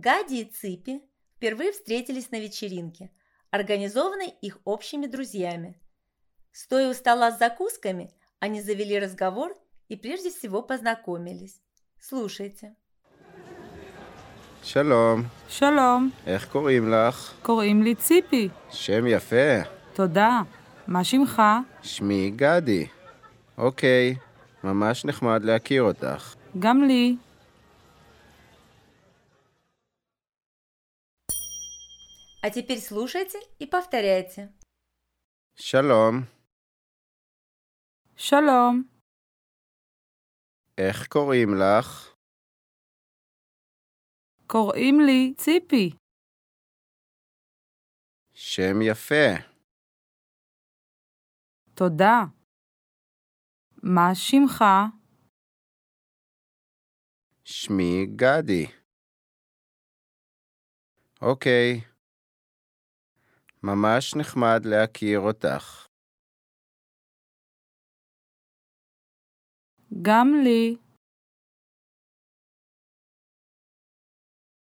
Гади и Ципи впервые встретились на вечеринке, организованной их общими друзьями. Стоя у стола с закусками, они завели разговор и прежде всего познакомились. Слушайте. שלום, שלום, איך קוראים לך? קוראים לי ציפי. שם יפה. תודה. מה שמך? שמי גדי. אוקיי, ממש נחמד להכיר אותך. גם לי. А теперь слушайте и повторяйте. שלום, שלום, איך קוראים לך? קוראים לי ציפי. שם יפה. תודה. מה שמך? שמי גדי. אוקיי, ממש נחמד להכיר אותך. גם לי.